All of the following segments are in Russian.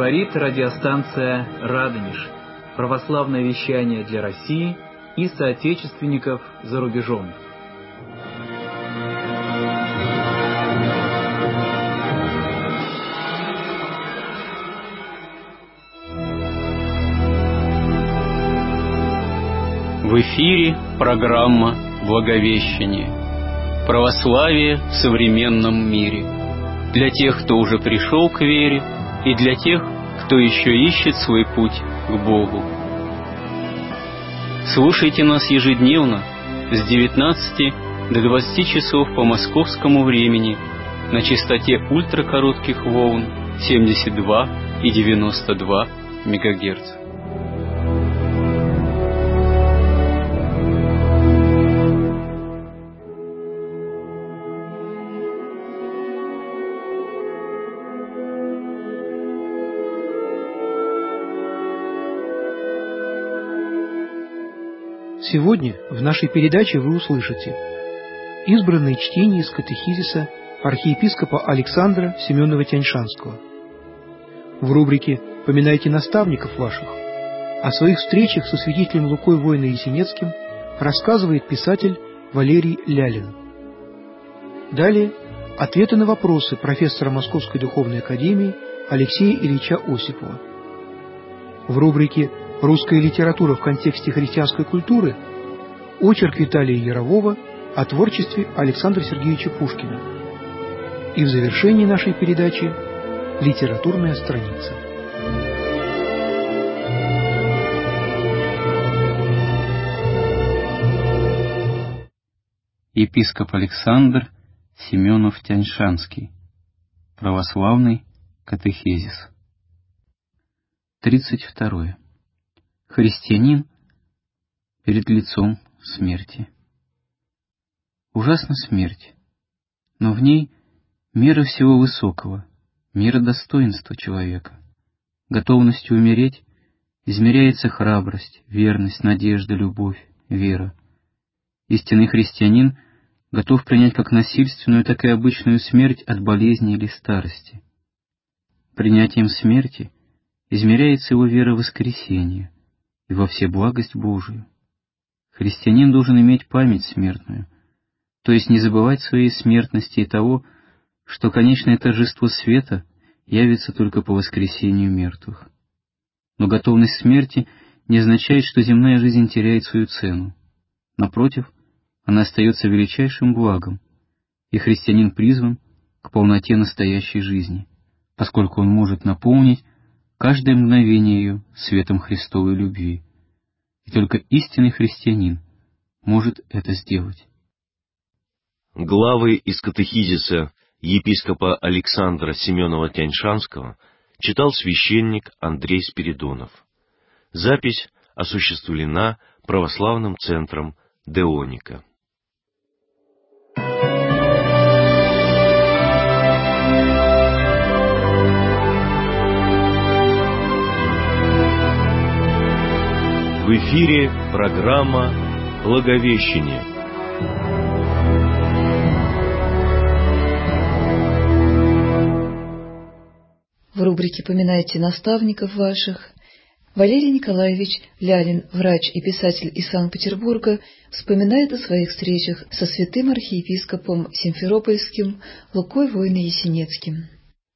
Говорит радиостанция «Радонеж». Православное вещание для России и соотечественников за рубежом. В эфире программа «Благовещение». Православие в современном мире. Для тех, кто уже пришел к вере, и для тех, кто еще ищет свой путь к Богу. Слушайте нас ежедневно с 19 до 20 часов по московскому времени на частоте ультракоротких волн 72 и 92 МГц. Сегодня в нашей передаче вы услышите избранные чтения из катехизиса архиепископа Александра Семенова-Тяньшанского. В рубрике «Поминайте наставников ваших» о своих встречах со святителем Лукой Воино-Ясенецким рассказывает писатель Валерий Лялин. Далее ответы на вопросы профессора Московской Духовной Академии Алексея Ильича Осипова. В рубрике «Русская литература в контексте христианской культуры» очерк Виталия Ярового о творчестве Александра Сергеевича Пушкина. И в завершении нашей передачи литературная страница. Епископ Александр Семенов-Тяньшанский. Православный катехизис. 32. Христианин перед лицом смерти. Ужасна смерть, но в ней мера всего высокого, мера достоинства человека. Готовностью умереть измеряется храбрость, верность, надежда, любовь, вера. Истинный христианин готов принять как насильственную, так и обычную смерть от болезни или старости. Принятием смерти измеряется его вера в воскресение и во всеблагость Божию. Христианин должен иметь память смертную, то есть не забывать своей смертности и того, что конечное торжество света явится только по воскресению мертвых. Но готовность смерти не означает, что земная жизнь теряет свою цену. Напротив, она остается величайшим благом, и христианин призван к полноте настоящей жизни, поскольку он может наполнить каждое мгновение ее светом Христовой любви. И только истинный христианин может это сделать. Главы из катехизиса епископа Александра Семенова-Тяньшанского читал священник Андрей Спиридонов. Запись осуществлена православным центром Деоника. В эфире программа «Благовещение». В рубрике «Поминайте наставников ваших» Валерий Николаевич Лялин, врач и писатель из Санкт-Петербурга, вспоминает о своих встречах со святым архиепископом Симферопольским Лукой Воино-Ясенецким.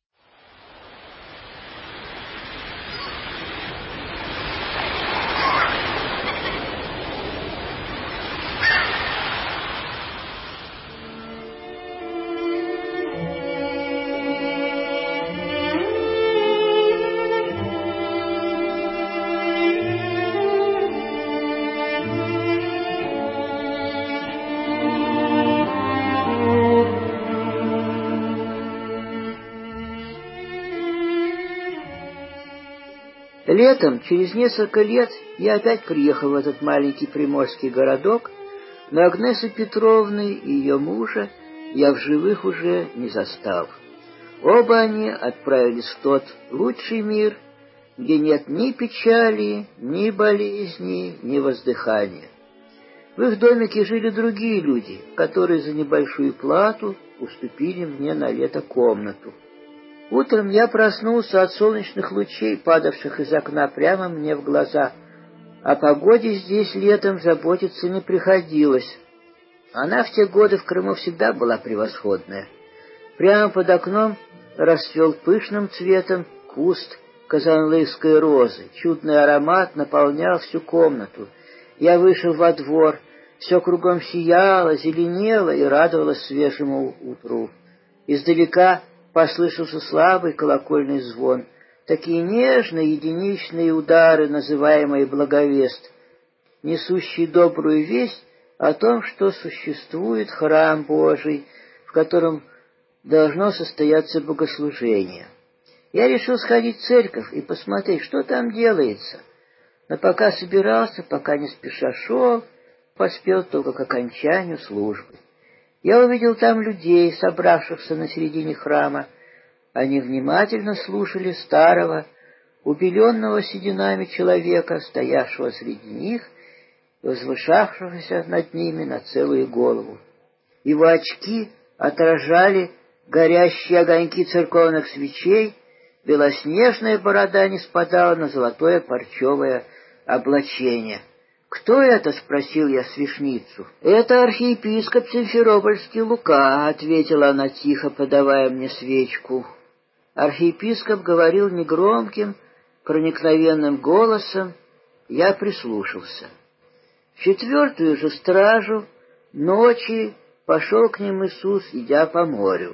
Летом, через несколько лет, я опять приехал в этот маленький приморский городок, но Агнессы Петровны и ее мужа я в живых уже не застал. Оба они отправились в тот лучший мир, где нет ни печали, ни болезни, ни воздыхания. В их домике жили другие люди, которые за небольшую плату уступили мне на лето комнату. Утром я проснулся от солнечных лучей, падавших из окна прямо мне в глаза. О погоде здесь летом заботиться не приходилось. Она в те годы в Крыму всегда была превосходная. Прямо под окном расцвел пышным цветом куст казанлыской розы. Чудный аромат наполнял всю комнату. Я вышел во двор. Все кругом сияло, зеленело и радовалось свежему утру. Издалека послышался слабый колокольный звон. Такие нежные единичные удары, называемые благовест, несущие добрую весть о том, что существует храм Божий, в котором должно состояться богослужение. Я решил сходить в церковь и посмотреть, что там делается. Но пока собирался, пока не спеша шел, поспел только к окончанию службы. Я увидел там людей, собравшихся на середине храма. Они внимательно слушали старого, убеленного сединами человека, стоявшего среди них и возвышавшегося над ними на целую голову. Его очки отражали горящие огоньки церковных свечей, белоснежная борода не спадала на золотое парчевое облачение. «Кто это?» — спросил я свящницу. «Это архиепископ Симферопольский Лука», — ответила она тихо, подавая мне свечку. Архиепископ говорил негромким, проникновенным голосом. Я прислушался. В 4-ю же стражу ночи пошел к ним Иисус, идя по морю.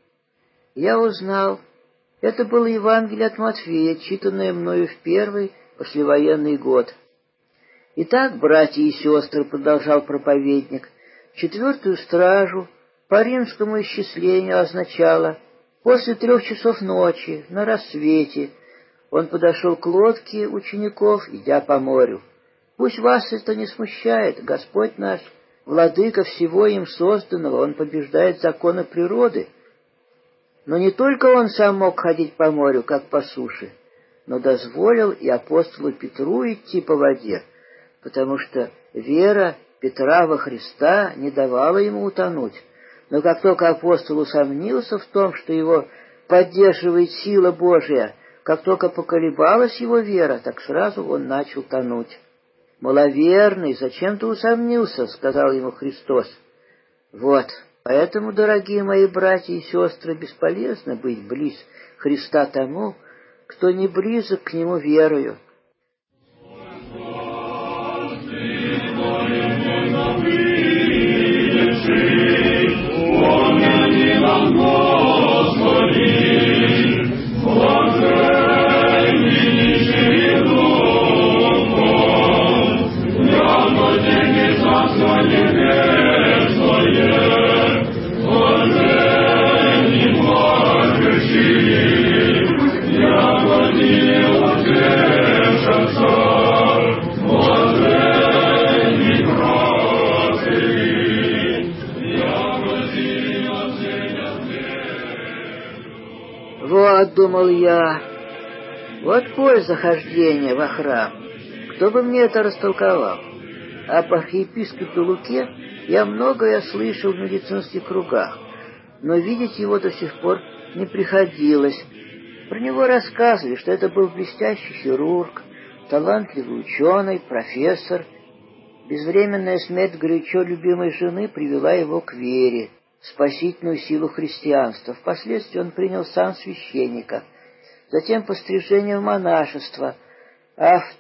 Я узнал, это было Евангелие от Матфея, читанное мною в первый послевоенный год. «Итак, братья и сестры, — продолжал проповедник, — 4-ю стражу по римскому исчислению означало после 3 часов ночи, на рассвете, он подошел к лодке учеников, идя по морю. Пусть вас это не смущает, Господь наш, владыка всего им созданного, он побеждает законы природы. Но не только он сам мог ходить по морю, как по суше, но дозволил и апостолу Петру идти по воде, потому что вера Петра во Христа не давала ему утонуть. Но как только апостол усомнился в том, что его поддерживает сила Божия, как только поколебалась его вера, так сразу он начал тонуть. «Маловерный, зачем ты усомнился?» — сказал ему Христос. Вот, поэтому, дорогие мои братья и сестры, бесполезно быть близ Христа тому, кто не близок к Нему верою. Вот, думал я, вот польза хождения во храм. Кто бы мне это растолковал? Об архиепископе Луке я многое слышал в медицинских кругах, но видеть его до сих пор не приходилось. Про него рассказывали, что это был блестящий хирург, талантливый ученый, профессор. Безвременная смерть горячо любимой жены привела его к вере, спасительную силу христианства. Впоследствии он принял сан священника, затем пострижение в монашество, а в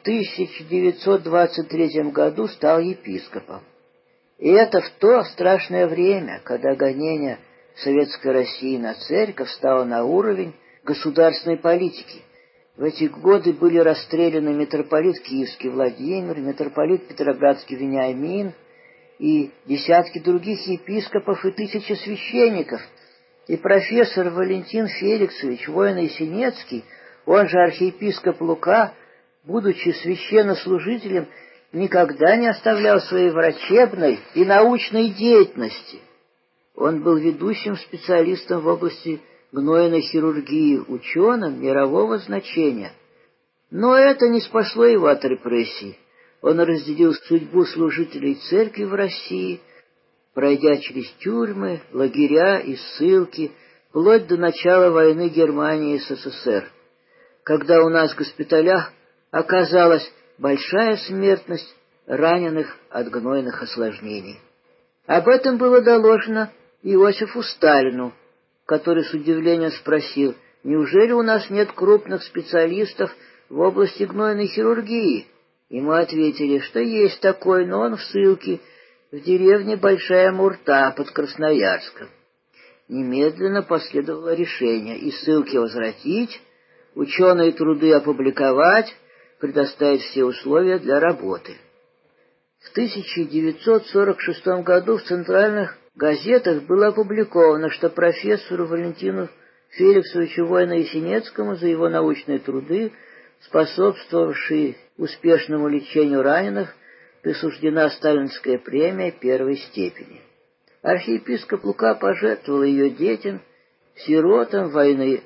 1923 году стал епископом. И это в то страшное время, когда гонение Советской России на церковь стало на уровень государственной политики. В эти годы были расстреляны митрополит Киевский Владимир, митрополит Петроградский Вениамин и десятки других епископов и тысячи священников. И профессор Валентин Феликсович Воино-Есенецкий, он же архиепископ Лука, будучи священнослужителем, никогда не оставлял своей врачебной и научной деятельности. Он был ведущим специалистом в области гнойной хирургии, ученым мирового значения. Но это не спасло его от репрессий. Он разделил судьбу служителей церкви в России, пройдя через тюрьмы, лагеря и ссылки, вплоть до начала войны Германии с СССР, когда у нас в госпиталях оказалась большая смертность раненых от гнойных осложнений. Об этом было доложено Иосифу Сталину, который с удивлением спросил: «Неужели у нас нет крупных специалистов в области гнойной хирургии?» И мы ответили, что есть такой, но он в ссылке в деревне Большая Мурта под Красноярском. Немедленно последовало решение и ссылки возвратить, ученые труды опубликовать, предоставить все условия для работы. В 1946 году в центральных газетах было опубликовано, что профессору Валентину Феликсовичу Войно-Ясенецкому за его научные труды, способствовавшие успешному лечению раненых, присуждена сталинская премия первой степени. Архиепископ Лука пожертвовал ее детям, сиротам войны.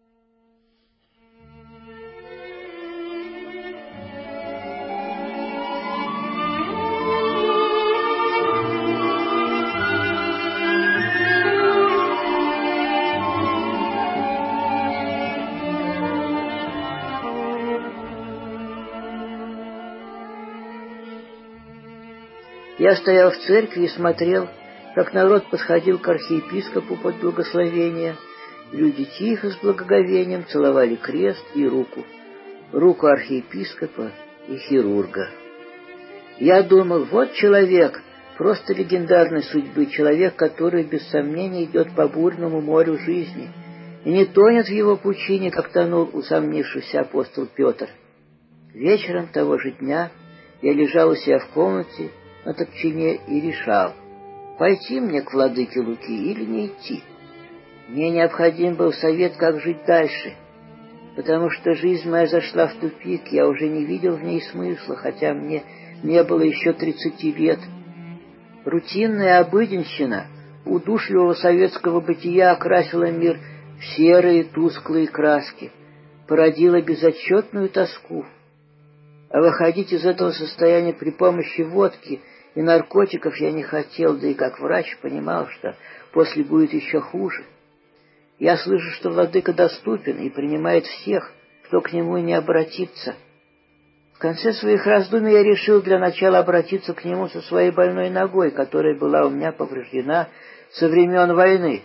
Я стоял в церкви и смотрел, как народ подходил к архиепископу под благословение. Люди тихо, с благоговением целовали крест и руку архиепископа и хирурга. Я думал, вот человек, просто легендарной судьбы, человек, который без сомнения идет по бурному морю жизни и не тонет в его пучине, как тонул усомнившийся апостол Петр. Вечером того же дня я лежал у себя в комнате на топчине и решал, пойти мне к владыке Луки или не идти. Мне необходим был совет, как жить дальше, потому что жизнь моя зашла в тупик, я уже не видел в ней смысла, хотя мне не было еще 30 лет. Рутинная обыденщина удушливого советского бытия окрасила мир в серые тусклые краски, породила безотчетную тоску. А выходить из этого состояния при помощи водки и наркотиков я не хотел, да и как врач понимал, что после будет еще хуже. Я слышу, что владыка доступен и принимает всех, кто к нему не обратится. В конце своих раздумий я решил для начала обратиться к нему со своей больной ногой, которая была у меня повреждена со времен войны.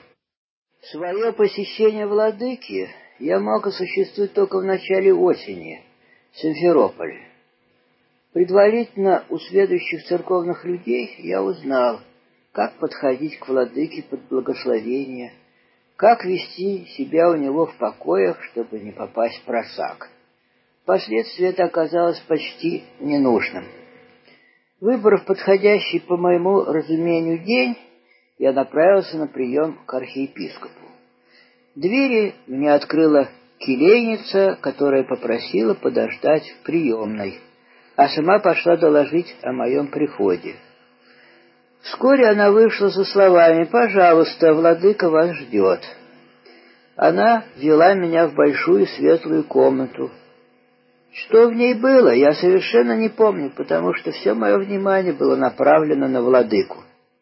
Свое посещение владыки я мог осуществить только в начале осени, в Симферополе. Предварительно у следующих церковных людей я узнал, как подходить к владыке под благословение, как вести себя у него в покоях, чтобы не попасть в просак. Впоследствии это оказалось почти ненужным. Выбрав подходящий по моему разумению день, я направился на прием к архиепископу. Двери мне открыла келейница, которая попросила подождать в приемной, а сама пошла доложить о моем приходе. Вскоре она вышла со словами: «Пожалуйста, владыка вас ждет». Она ввела меня в большую светлую комнату. Что в ней было, я совершенно не помню, потому что все мое внимание было направлено на владыку.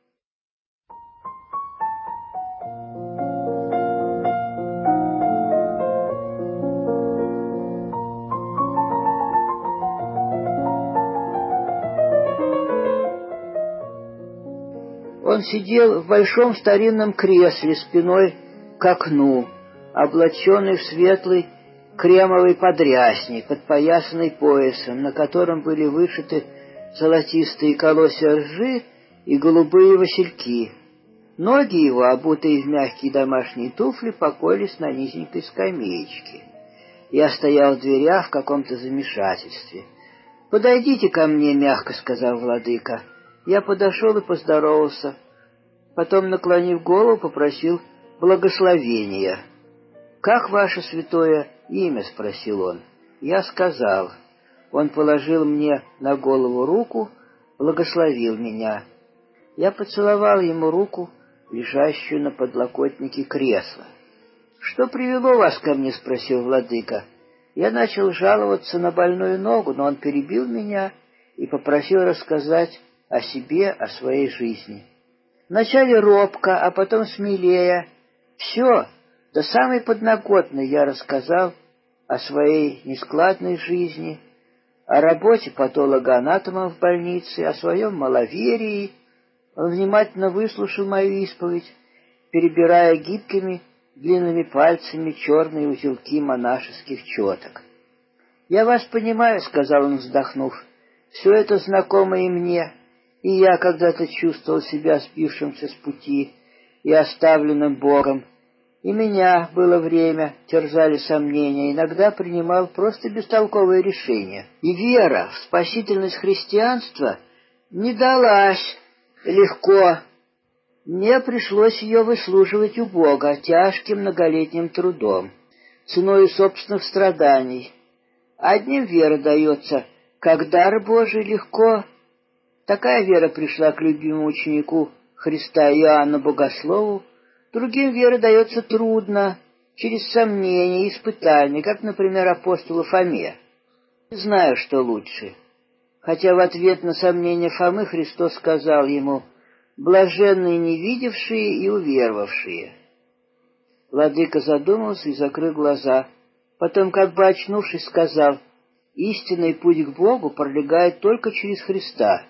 Он сидел в большом старинном кресле спиной к окну, облаченный в светлый кремовый подрясник, подпоясанный поясом, на котором были вышиты золотистые колосья ржи и голубые васильки. Ноги его, обутые в мягкие домашние туфли, покоились на низенькой скамеечке. Я стоял в дверях в каком-то замешательстве. «Подойдите ко мне», — мягко сказал владыка. Я подошел и поздоровался. Потом, наклонив голову, попросил благословения. «Как ваше святое имя?» — спросил он. Я сказал. Он положил мне на голову руку, благословил меня. Я поцеловал ему руку, лежащую на подлокотнике кресла. «Что привело вас ко мне?» — спросил владыка. Я начал жаловаться на больную ногу, но он перебил меня и попросил рассказать о себе, о своей жизни. Вначале робко, а потом смелее. Все, До самой подноготной я рассказал о своей нескладной жизни, о работе патолога-анатома в больнице, о своем маловерии. Он внимательно выслушал мою исповедь, перебирая гибкими длинными пальцами черные узелки монашеских четок. «Я вас понимаю», — сказал он, вздохнув, — «все это знакомо и мне, и я когда-то чувствовал себя сбившимся с пути и оставленным Богом, и меня было время, терзали сомнения, иногда принимал просто бестолковые решения. И вера в спасительность христианства не далась легко. Мне пришлось ее выслуживать у Бога тяжким многолетним трудом, ценой собственных страданий. Одним вера дается, как дар Божий, легко. Такая вера пришла к любимому ученику Христа Иоанну Богослову, другим вера дается трудно, через сомнения и испытания, как, например, апостолу Фоме. Не знаю, что лучше. Хотя в ответ на сомнения Фомы Христос сказал ему: «Блаженные не видевшие и уверовавшие». Владыка задумался и закрыл глаза. Потом, как бы очнувшись, сказал: «Истинный путь к Богу пролегает только через Христа».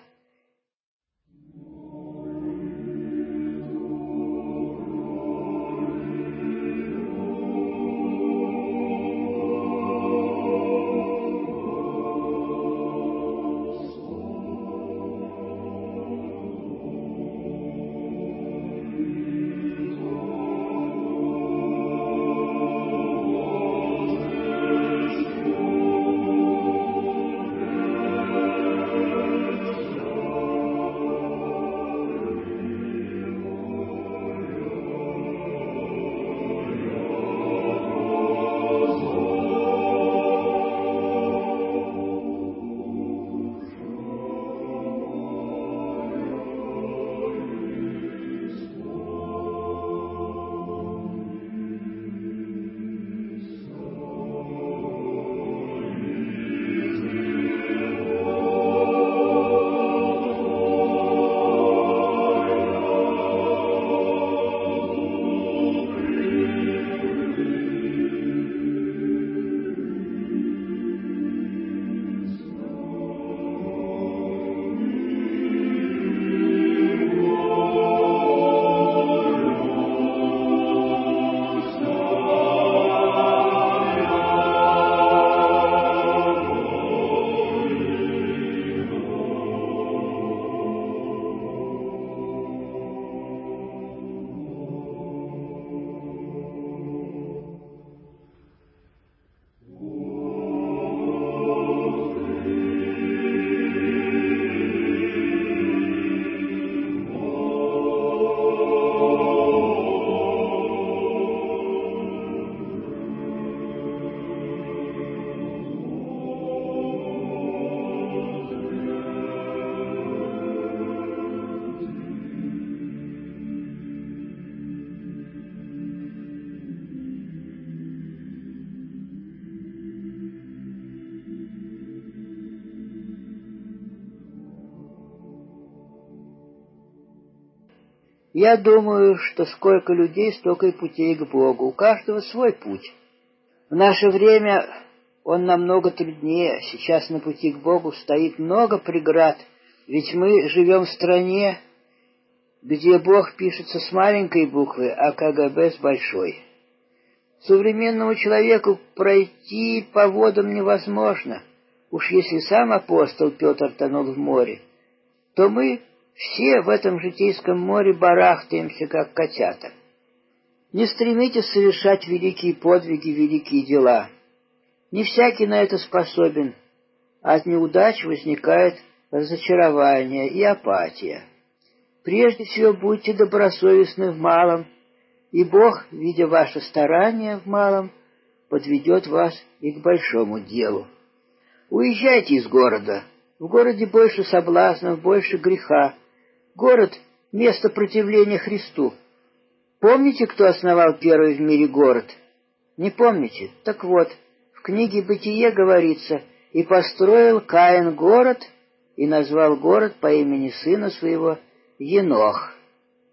Я думаю, что сколько людей, столько и путей к Богу. У каждого свой путь. В наше время он намного труднее. Сейчас на пути к Богу стоит много преград, ведь мы живем в стране, где Бог пишется с маленькой буквы, а КГБ с большой. Современному человеку пройти по водам невозможно. Уж если сам апостол Петр тонул в море, то мы все в этом житейском море барахтаемся, как котята. Не стремитесь совершать великие подвиги, великие дела. Не всякий на это способен, а от неудач возникает разочарование и апатия. Прежде всего будьте добросовестны в малом, и Бог, видя ваше старание в малом, подведет вас и к большому делу. Уезжайте из города. В городе больше соблазнов, больше греха. Город — место противления Христу. Помните, кто основал первый в мире город? Не помните? Так вот, в книге «Бытие» говорится: «И построил Каин город, и назвал город по имени сына своего Енох».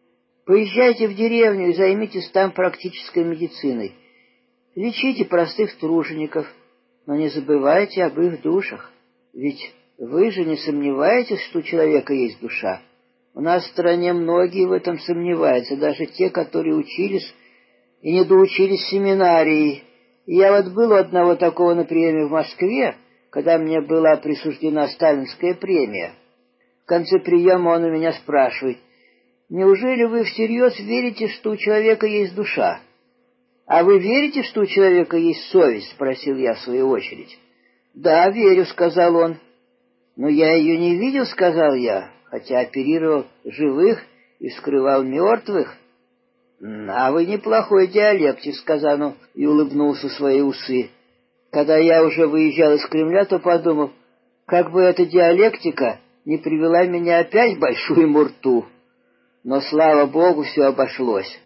Поезжайте в деревню и займитесь там практической медициной. Лечите простых тружеников, но не забывайте об их душах. Ведь вы же не сомневаетесь, что у человека есть душа? У нас в стране многие в этом сомневаются, даже те, которые учились и не доучились в семинарии. И я вот был у одного такого на приеме в Москве, когда мне была присуждена сталинская премия. В конце приема он у меня спрашивает: «Неужели вы всерьез верите, что у человека есть душа?» «А вы верите, что у человека есть совесть?» — спросил я в свою очередь. «Да, верю», — сказал он. «Но я ее не видел», — сказал я, хотя оперировал живых и вскрывал мертвых. «А вы неплохой диалектик», — сказал он и улыбнулся в свои усы. Когда я уже выезжал из Кремля, то подумал, как бы эта диалектика не привела меня опять в большую мурту. Но, слава Богу, все обошлось.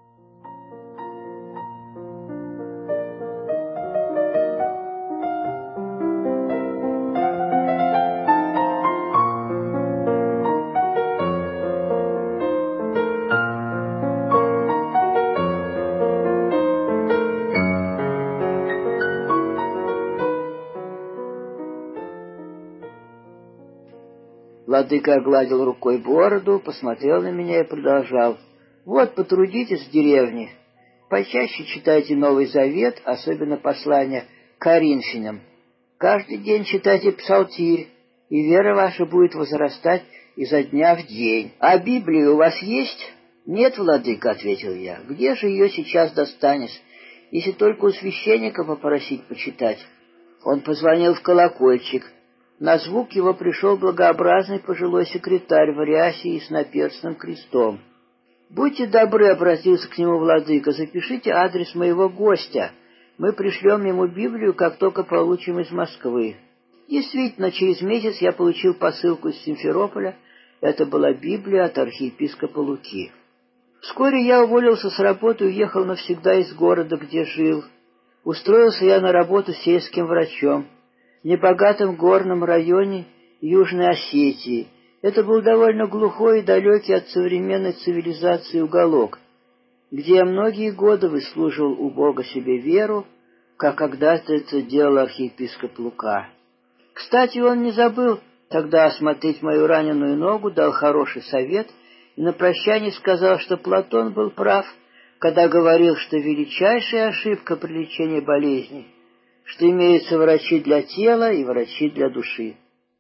Владыка огладил рукой бороду, посмотрел на меня и продолжал. «Вот, потрудитесь в деревне. Почаще читайте Новый Завет, особенно послания к Коринфянам. Каждый день читайте псалтирь, и вера ваша будет возрастать изо дня в день. А Библия у вас есть?» «Нет, владыка», — ответил я. «Где же ее сейчас достанешь, если только у священника попросить почитать?» Он позвонил в колокольчик. На звук его пришел благообразный пожилой секретарь в рясе и с наперстным крестом. «Будьте добры», — обратился к нему владыка, — «запишите адрес моего гостя. Мы пришлем ему Библию, как только получим из Москвы». Действительно, через месяц я получил посылку из Симферополя. Это была Библия от архиепископа Луки. Вскоре я уволился с работы и уехал навсегда из города, где жил. Устроился я на работу сельским врачом в небогатом горном районе Южной Осетии. Это был довольно глухой и далекий от современной цивилизации уголок, где я многие годы выслуживал у Бога себе веру, как когда-то это делал архиепископ Лука. Кстати, он не забыл тогда осмотреть мою раненую ногу, дал хороший совет и на прощание сказал, что Платон был прав, когда говорил, что величайшая ошибка при лечении болезней, что имеются врачи для тела и врачи для души.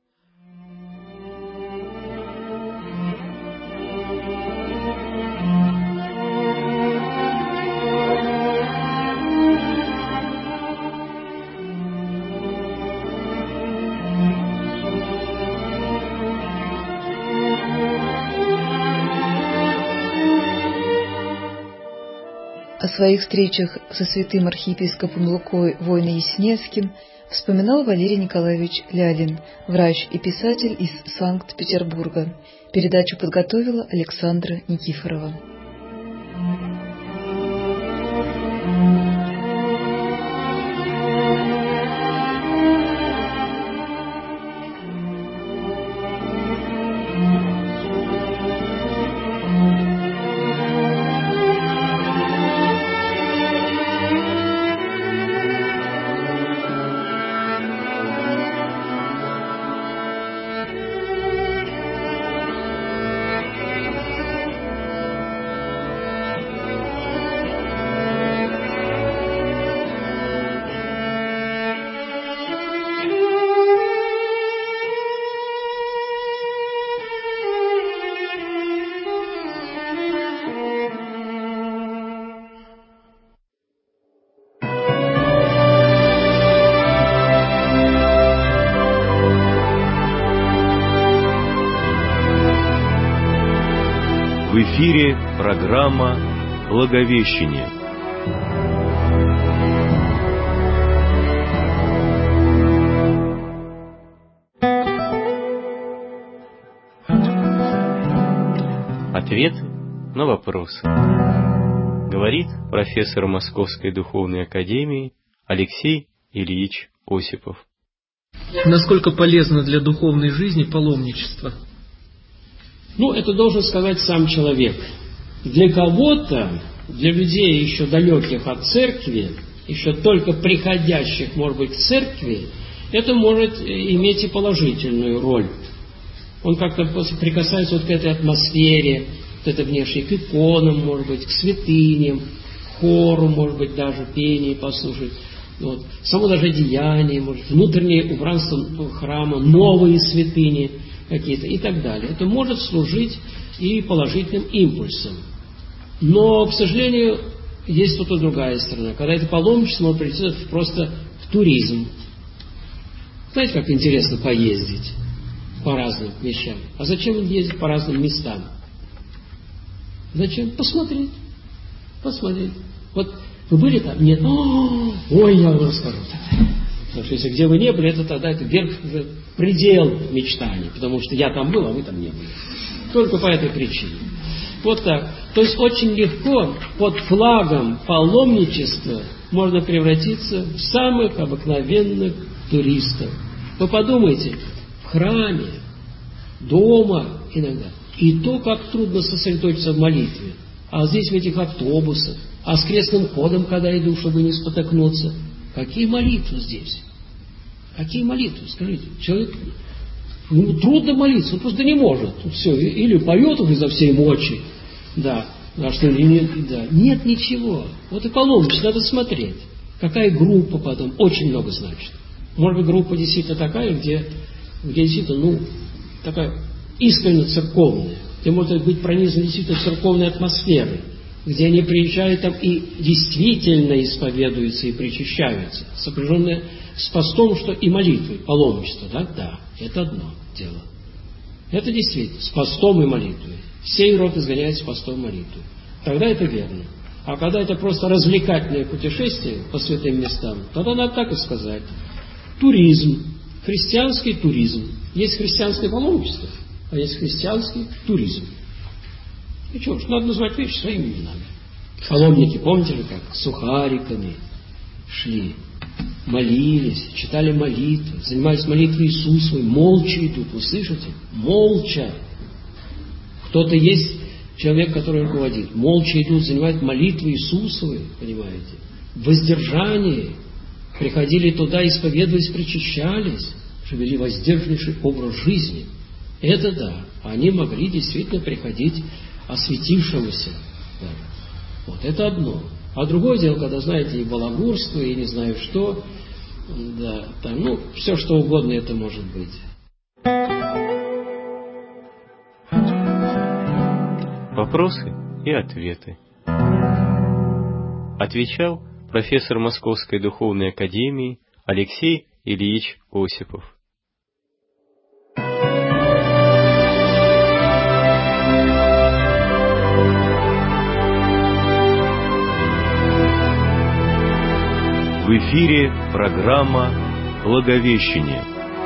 О своих встречах со святым архиепископом Лукой Войно-Яснецким вспоминал Валерий Николаевич Лялин, врач и писатель из Санкт-Петербурга. Передачу подготовила Александра Никифорова. В эфире программа «Благовещение». Ответы на вопросы. Говорит профессор Московской Духовной Академии Алексей Ильич Осипов. Насколько полезно для духовной жизни паломничество? Это должен сказать сам человек. Для кого-то, для людей еще далеких от церкви, еще только приходящих, может быть, к церкви, это может иметь и положительную роль. Он как-то прикасается вот к этой атмосфере, вот это внешне, к иконам, может быть, к святыням, к хору, может быть, даже пение послушать. Вот. Само даже деяние, может, внутреннее убранство храма, новые святыни какие-то и так далее. Это может служить и положительным импульсом. Но, к сожалению, есть тут и другая сторона. Когда это паломничество, может прийти просто в туризм. Знаете, как интересно поездить по разным вещам? А зачем ездить по разным местам? Зачем? Посмотреть. Посмотреть. Вот вы были там? Нет. Ой, я вам расскажу. Потому что если где вы не были, это тогда это верх уже предел мечтаний. Потому что я там был, а вы там не были. Только по этой причине. Вот так. То есть очень легко под флагом паломничества можно превратиться в самых обыкновенных туристов. Вы подумайте, в храме, дома иногда, и то, как трудно сосредоточиться в молитве. А здесь в этих автобусах, а с крестным ходом, когда иду, чтобы не спотыкнуться. Какие молитвы здесь? Какие молитвы? Скажите, человек, трудно молиться, он просто не может. Все, или поет уже изо всей мочи, да, а что нет, да. Нет ничего. Вот и паломничество надо смотреть. Какая группа потом, очень много значит. Может быть, группа действительно такая, где действительно, такая искренне церковная, где может быть пронизана действительно церковной атмосферой, где они приезжают там и действительно исповедуются и причащаются, сопряженные с постом, что и молитвой, паломничество, да? Да, это одно дело. Это действительно, с постом и молитвой. Сей род изгоняется постом и молитвой. Тогда это верно. А когда это просто развлекательное путешествие по святым местам, тогда надо так и сказать. Туризм, христианский туризм. Есть христианское паломничество, а есть христианский туризм. И что ж, надо назвать вещи своими именами. Паломники, помните же как? Сухариками шли, молились, читали молитвы, занимались молитвой Иисусовой, молча идут, вы слышите? Молча. Кто-то есть человек, который руководит. Молча идут, занимают молитвы Иисусовой, понимаете? В воздержании. Приходили туда, исповедовались, причащались, что вели воздержаннейший образ жизни. Это да. Они могли действительно приходить осветившемуся. Да. Вот это одно. А другое дело, когда, знаете, и балагурство, и не знаю что, да, там, все что угодно это может быть. Вопросы и ответы. Отвечал профессор Московской духовной академии Алексей Ильич Осипов. В эфире программа «Благовещение».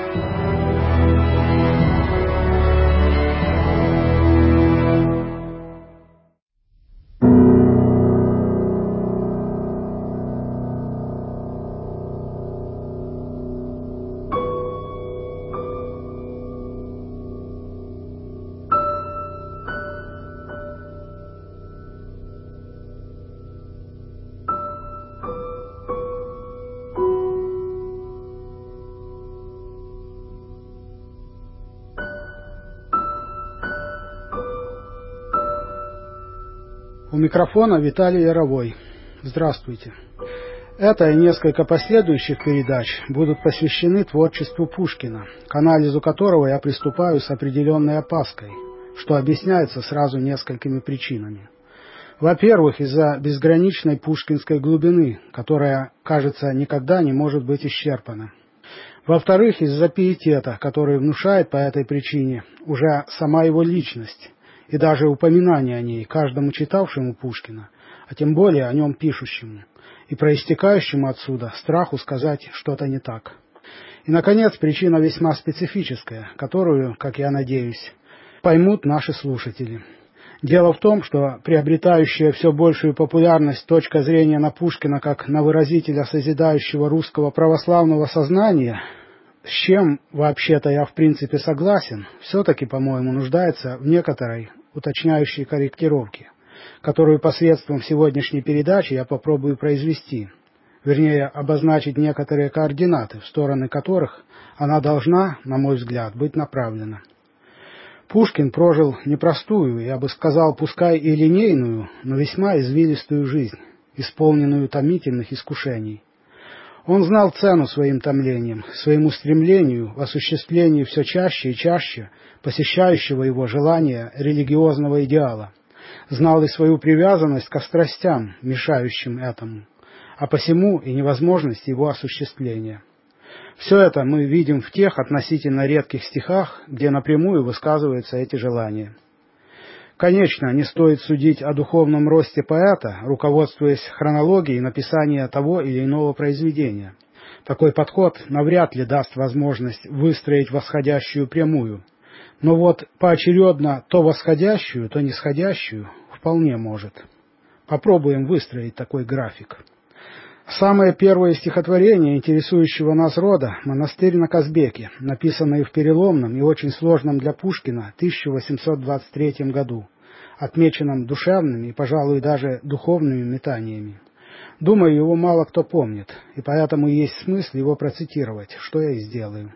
У микрофона Виталий Яровой. Здравствуйте. Это и несколько последующих передач будут посвящены творчеству Пушкина, к анализу которого я приступаю с определенной опаской, что объясняется сразу несколькими причинами. Во-первых, из-за безграничной пушкинской глубины, которая, кажется, никогда не может быть исчерпана. Во-вторых, из-за пиетета, который внушает по этой причине уже сама его личность, и даже упоминание о ней каждому читавшему Пушкина, а тем более о нем пишущему, и проистекающему отсюда страху сказать что-то не так. И, наконец, причина весьма специфическая, которую, как я надеюсь, поймут наши слушатели. Дело в том, что приобретающая все большую популярность точка зрения на Пушкина как на выразителя созидающего русского православного сознания, с чем вообще-то я в принципе согласен, все-таки, по-моему, нуждается в некоторой уточняющей корректировке. которую посредством сегодняшней передачи я попробую произвести, вернее, обозначить некоторые координаты, в стороны которых она должна, на мой взгляд, быть направлена. Пушкин прожил непростую, я бы сказал, пускай и линейную, но весьма извилистую жизнь, исполненную томительных искушений. Он знал цену своим томлениям, своему стремлению в осуществлении все чаще и чаще посещающего его желания религиозного идеала, знал и свою привязанность к страстям, мешающим этому, а посему и невозможность его осуществления. Все это мы видим в тех относительно редких стихах, где напрямую высказываются эти желания. Конечно, не стоит судить о духовном росте поэта, руководствуясь хронологией написания того или иного произведения. Такой подход навряд ли даст возможность выстроить восходящую прямую, но вот поочередно то восходящую, то нисходящую вполне может. Попробуем выстроить такой график. Самое первое стихотворение интересующего нас рода «Монастырь на Казбеке», написанное в переломном и очень сложном для Пушкина 1823 году, отмеченном душевными и, пожалуй, даже духовными метаниями. Думаю, его мало кто помнит, и поэтому есть смысл его процитировать, что я и сделаю.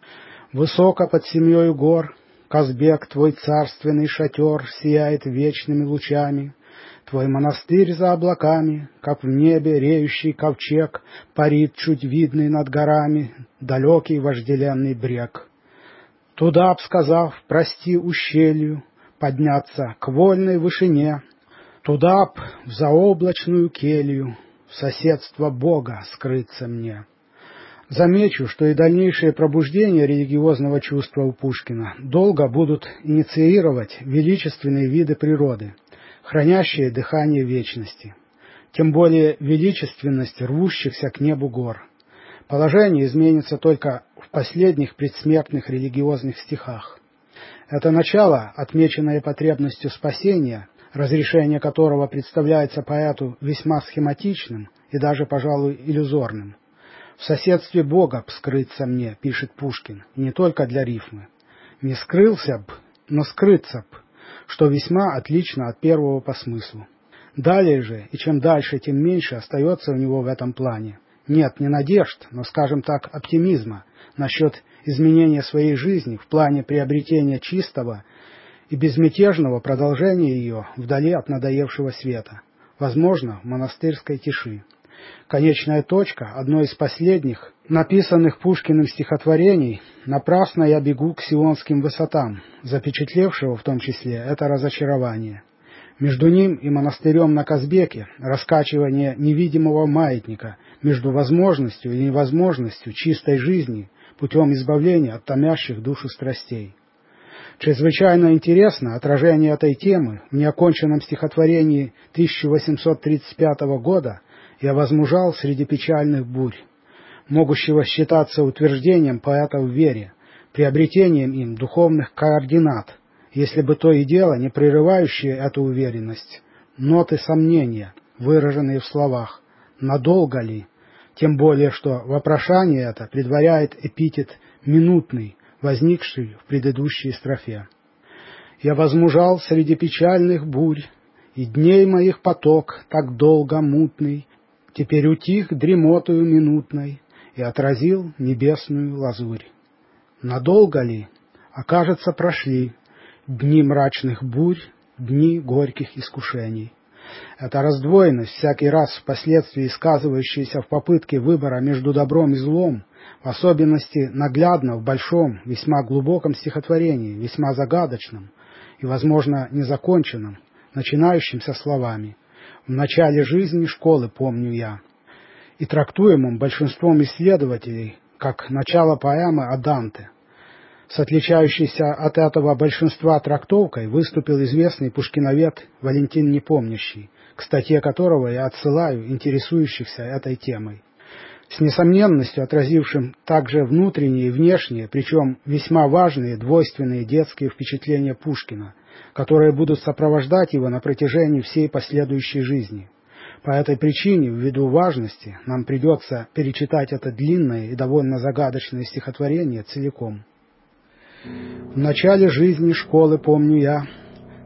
«Высоко под семьей гор, Казбек, твой царственный шатер сияет вечными лучами, твой монастырь за облаками, как в небе реющий ковчег, парит чуть видный над горами далекий вожделенный брег. Туда б, сказав, прости ущелью, подняться к вольной вышине, туда б, в заоблачную келью, в соседство Бога скрыться мне». Замечу, что и дальнейшее пробуждение религиозного чувства у Пушкина долго будут инициировать величественные виды природы, хранящие дыхание вечности, тем более величественность рвущихся к небу гор. Положение изменится только в последних предсмертных религиозных стихах. Это начало, отмеченное потребностью спасения, разрешение которого представляется поэту весьма схематичным и даже, пожалуй, иллюзорным. «В соседстве Бога б скрыться мне», — пишет Пушкин, и не только для рифмы. «Не скрылся б, но скрыться б», что весьма отлично от первого по смыслу. Далее же, и чем дальше, тем меньше остается у него в этом плане. Нет, не надежд, но, скажем так, оптимизма насчет изменения своей жизни в плане приобретения чистого и безмятежного продолжения ее вдали от надоевшего света, возможно, в монастырской тиши. Конечная точка, одно из последних, написанных Пушкиным стихотворений «Напрасно я бегу к сионским высотам», запечатлевшего в том числе это разочарование. Между ним и монастырем на Казбеке раскачивание невидимого маятника между возможностью и невозможностью чистой жизни путем избавления от томящих душу страстей. Чрезвычайно интересно отражение этой темы в неоконченном стихотворении 1835 года «Я возмужал среди печальных бурь», могущего считаться утверждением поэта в вере, приобретением им духовных координат, если бы то и дело не прерывающие эту уверенность, ноты сомнения, выраженные в словах «надолго ли?», тем более что вопрошание это предваряет эпитет «минутный», возникший в предыдущей строфе. «Я возмужал среди печальных бурь, и дней моих поток так долго мутный теперь утих дремотою минутной и отразил небесную лазурь. Надолго ли? Окажется, прошли дни мрачных бурь, дни горьких искушений». Эта раздвоенность, всякий раз впоследствии сказывающаяся в попытке выбора между добром и злом, в особенности наглядно в большом, весьма глубоком стихотворении, весьма загадочном и, возможно, незаконченном, начинающимся словами «В начале жизни школы помню я», и трактуемым большинством исследователей как начало поэмы о Данте. С отличающейся от этого большинства трактовкой выступил известный пушкиновед Валентин Непомнящий, к статье которого я отсылаю интересующихся этой темой. С несомненностью отразившим также внутренние и внешние, причем весьма важные двойственные детские впечатления Пушкина, которые будут сопровождать его на протяжении всей последующей жизни. По этой причине, ввиду важности, нам придется перечитать это длинное и довольно загадочное стихотворение целиком. «В начале жизни школы помню я,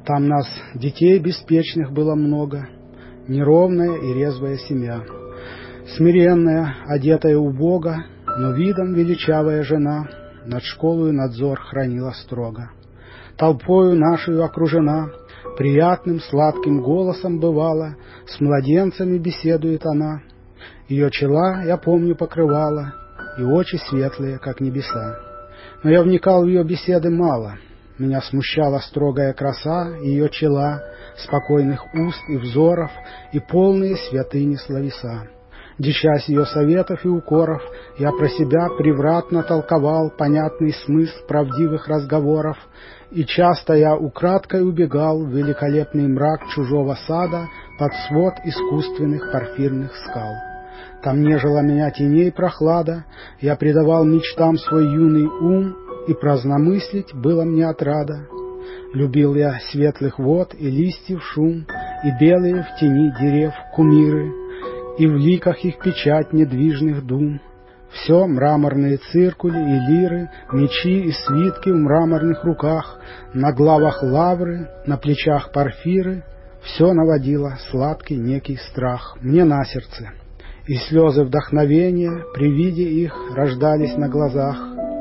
Там нас, детей беспечных, было много, неровная и резвая семья. Смиренная, одетая убого, но видом величавая жена над школою надзор хранила строго. Толпою нашей окружена, приятным сладким голосом бывало, с младенцами беседует она. Ее чела, я помню, покрывала, и очи светлые, как небеса. Но я вникал в ее беседы мало. Меня смущала строгая краса ее чела, спокойных уст и взоров, и полные святыни словеса. Дичась ее советов и укоров, я про себя превратно толковал понятный смысл правдивых разговоров, и часто я украдкой убегал в великолепный мрак чужого сада под свод искусственных порфирных скал. Там нежила меня теней прохлада, я предавал мечтам свой юный ум, и праздномыслить было мне отрада. Любил я светлых вод и листьев шум, и белые в тени дерев кумиры, и в ликах их печать недвижных дум. Все мраморные циркули и лиры, мечи и свитки в мраморных руках, на главах лавры, на плечах порфиры, все наводило сладкий некий страх мне на сердце, и слезы вдохновения при виде их рождались на глазах.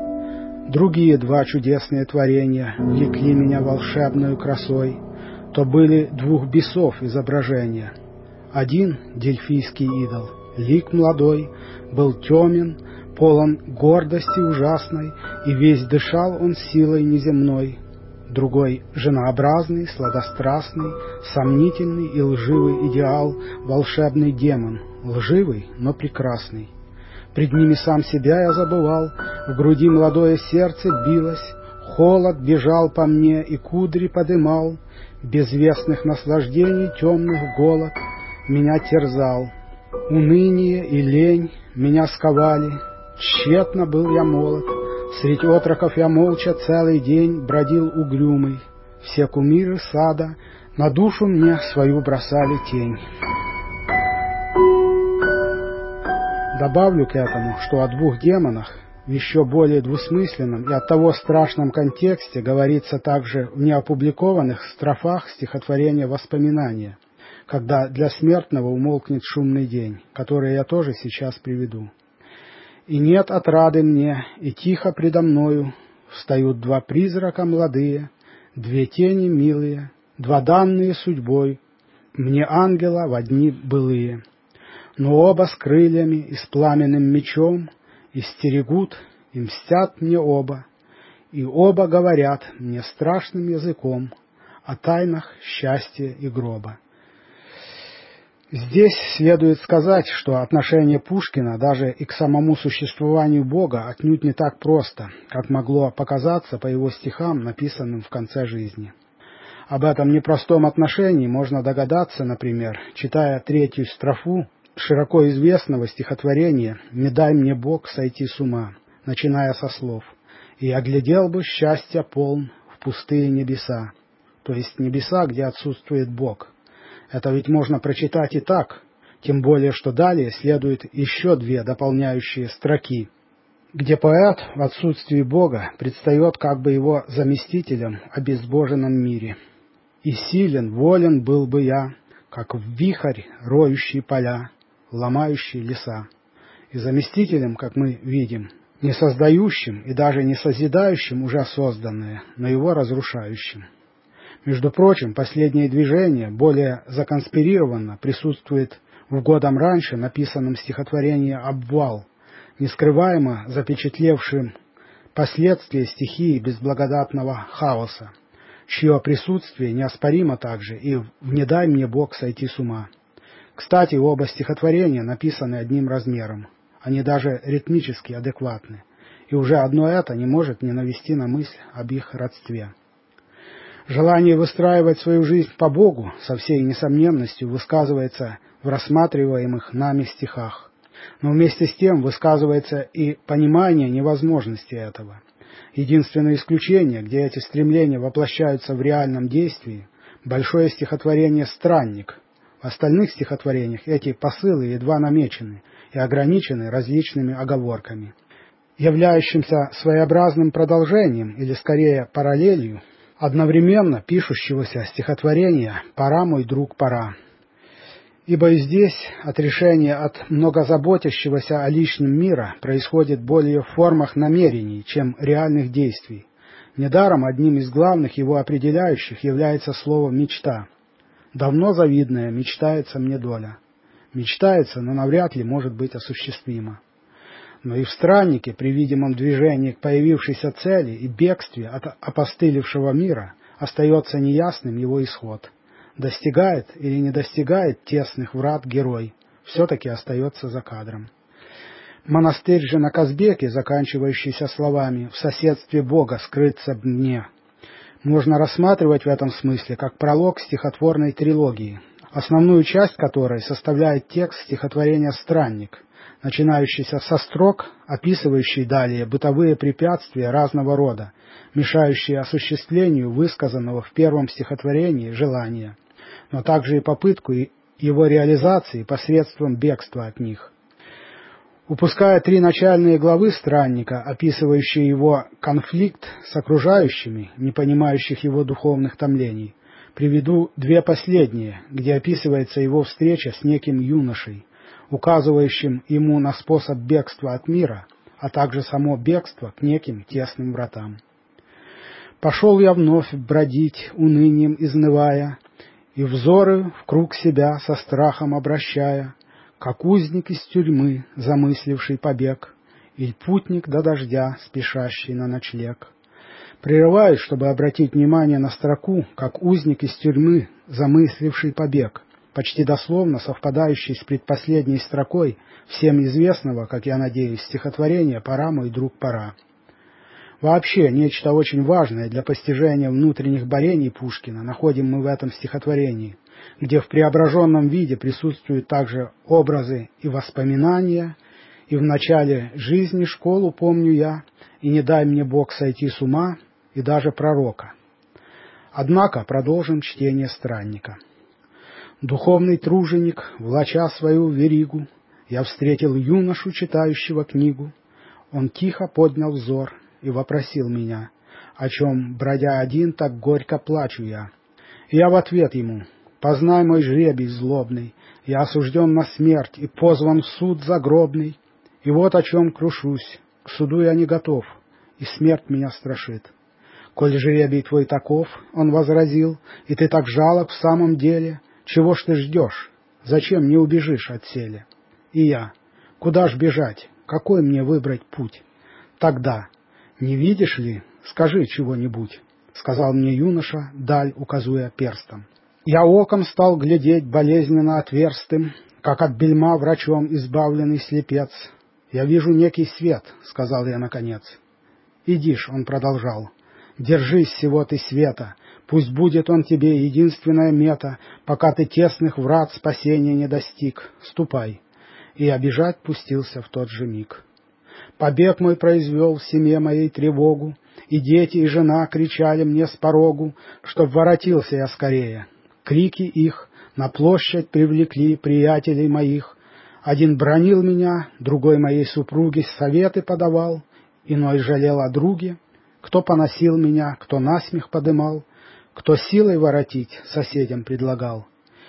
Другие два чудесные творения влекли меня волшебною красой, то были двух бесов изображения. Один, дельфийский идол, лик молодой, был темен, полон гордости ужасной, и весь дышал он силой неземной. Другой, женообразный, сладострастный, сомнительный и лживый идеал, волшебный демон, лживый, но прекрасный. Пред ними сам себя я забывал, в груди молодое сердце билось, холод бежал по мне и кудри подымал, безвестных наслаждений темных голод меня терзал. Уныние и лень меня сковали, тщетно был я молод, средь отроков я молча целый день бродил угрюмый, все кумиры сада на душу мне свою бросали тень. Добавлю к этому, что о двух демонах в еще более двусмысленном и оттого страшном контексте говорится также в неопубликованных строфах стихотворения «Воспоминания», когда для смертного умолкнет шумный день, который я тоже сейчас приведу. «И нет отрады мне, и тихо предо мною встают два призрака молодые, две тени милые, два данные судьбой, мне ангела во дни былые. Но оба с крыльями и с пламенным мечом, и стерегут, и мстят мне оба, и оба говорят мне страшным языком о тайнах счастья и гроба». Здесь следует сказать, что отношение Пушкина даже и к самому существованию Бога отнюдь не так просто, как могло показаться по его стихам, написанным в конце жизни. Об этом непростом отношении можно догадаться, например, читая третью строфу широко известного стихотворения «Не дай мне Бог сойти с ума», начиная со слов «И оглядел бы счастья полн в пустые небеса», то есть небеса, где отсутствует Бог. Это ведь можно прочитать и так, тем более, что далее следуют еще две дополняющие строки, где поэт в отсутствии Бога предстает как бы его заместителем в обезбоженном мире. «И силен, волен был бы я, как в вихрь роющий поля, ломающий леса». И заместителем, как мы видим, не создающим и даже не созидающим уже созданное, но его разрушающим. Между прочим, последнее движение более законспирированно присутствует в годом раньше написанном стихотворении «Обвал», нескрываемо запечатлевшим последствия стихии безблагодатного хаоса, чье присутствие неоспоримо также и в «Не дай мне Бог сойти с ума». Кстати, оба стихотворения написаны одним размером, они даже ритмически адекватны, и уже одно это не может не навести на мысль об их родстве. Желание выстраивать свою жизнь по Богу со всей несомненностью высказывается в рассматриваемых нами стихах, но вместе с тем высказывается и понимание невозможности этого. Единственное исключение, где эти стремления воплощаются в реальном действии, большое стихотворение «Странник». В остальных стихотворениях эти посылы едва намечены и ограничены различными оговорками. Являющимся своеобразным продолжением или скорее параллелью одновременно пишущегося стихотворения «Пора, мой друг, пора». Ибо и здесь отрешение от многозаботящегося о лишнем мира происходит более в формах намерений, чем реальных действий. Недаром одним из главных его определяющих является слово «мечта». Давно завидная мечтается мне доля. Мечтается, но навряд ли может быть осуществима. Но и в страннике при видимом движении к появившейся цели и бегстве от опостылевшего мира остается неясным его исход. Достигает или не достигает тесных врат герой, все-таки остается за кадром. Монастырь же на Казбеке, заканчивающийся словами «в соседстве Бога скрыться мне», можно рассматривать в этом смысле как пролог стихотворной трилогии, основную часть которой составляет текст стихотворения «Странник», начинающийся со строк, описывающий далее бытовые препятствия разного рода, мешающие осуществлению высказанного в первом стихотворении желания, но также и попытку его реализации посредством бегства от них. Упуская 3 начальные главы странника, описывающие его конфликт с окружающими, не понимающих его духовных томлений, приведу 2 последние, где описывается его встреча с неким юношей, указывающим ему на способ бегства от мира, а также само бегство к неким тесным вратам. «Пошел я вновь бродить, унынием изнывая, и взоры в круг себя со страхом обращая, как узник из тюрьмы, замысливший побег, или путник до дождя, спешащий на ночлег. Прерываюсь, чтобы обратить внимание на строку, как узник из тюрьмы, замысливший побег, почти дословно совпадающий с предпоследней строкой всем известного, как я надеюсь, стихотворения «Пора, мой друг, пора». Вообще, нечто очень важное для постижения внутренних борений Пушкина находим мы в этом стихотворении, где в преображенном виде присутствуют также образы и воспоминания, и в начале жизни школу помню я, и не дай мне Бог сойти с ума, и даже пророка. Однако продолжим чтение странника. Духовный труженик, влача свою веригу, я встретил юношу, читающего книгу. Он тихо поднял взор и вопросил меня, о чем, бродя один, так горько плачу я. Я в ответ ему: познай мой жребий злобный, я осужден на смерть и позван в суд загробный. И вот о чем крушусь, к суду я не готов, и смерть меня страшит. Коль жребий твой таков, он возразил, и ты так жалок в самом деле, чего ж ты ждешь, зачем не убежишь отселе? И я: куда ж бежать, какой мне выбрать путь? Тогда: не видишь ли, скажи чего-нибудь, сказал мне юноша, даль указуя перстом. Я оком стал глядеть болезненно отверстым, как от бельма врачом избавленный слепец. Я вижу некий свет, сказал я наконец. Иди ж, он продолжал, держись сего ты света, пусть будет он тебе единственная мета, пока ты тесных врат спасения не достиг. Ступай. И я бежать пустился в тот же миг. Побег мой произвел в семье моей тревогу, и дети, и жена кричали мне с порогу, чтоб воротился я скорее. Крики их на площадь привлекли приятелей моих. Один бранил меня, другой моей супруге советы подавал, иной жалел о друге, кто поносил меня, кто насмех подымал, кто силой воротить соседям предлагал.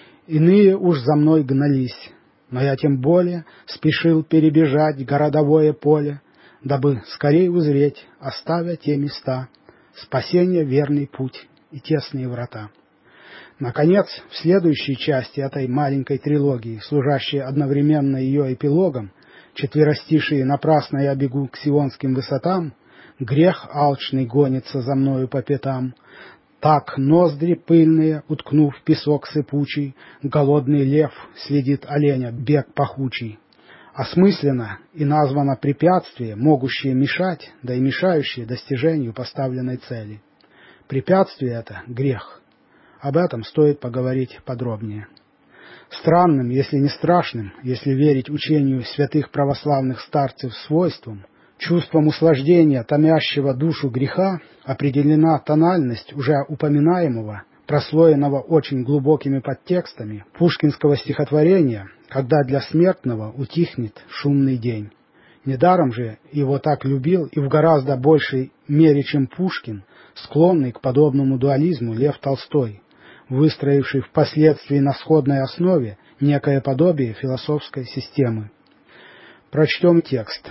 Иные уж за мной гнались, но я тем более спешил перебежать городовое поле, дабы скорей узреть, оставя те места, спасения верный путь и тесные врата. Наконец, в следующей части этой маленькой трилогии, служащей одновременно ее эпилогом, четверостишие «Напрасно я бегу к сионским высотам», «Грех алчный гонится за мною по пятам», «Так ноздри пыльные, уткнув в песок сыпучий, голодный лев следит оленя, бег пахучий», осмысленно и названо препятствие, могущее мешать, да и мешающее достижению поставленной цели. Препятствие это — грех. Об этом стоит поговорить подробнее. Странным, если не страшным, если верить учению святых православных старцев свойством, чувством услаждения, томящего душу греха, определена тональность уже упоминаемого, прослоенного очень глубокими подтекстами, пушкинского стихотворения, когда для смертного утихнет шумный день. Недаром же его так любил и в гораздо большей мере, чем Пушкин, склонный к подобному дуализму Лев Толстой, выстроивший впоследствии на сходной основе некое подобие философской системы. Прочтем текст.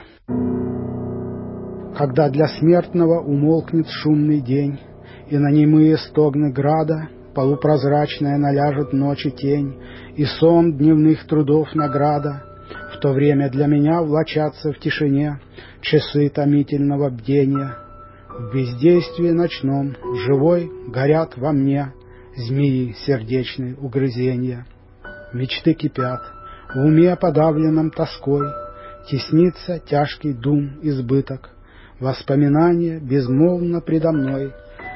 «Когда для смертного умолкнет шумный день, и на немые стогны града полупрозрачная наляжет ночи тень, и сон дневных трудов награда, в то время для меня влачатся в тишине часы томительного бдения. В бездействии ночном, живой, горят во мне змеи сердечные угрызенья. Мечты кипят, в уме подавленном тоской теснится тяжкий дум избыток, воспоминания безмолвно предо мной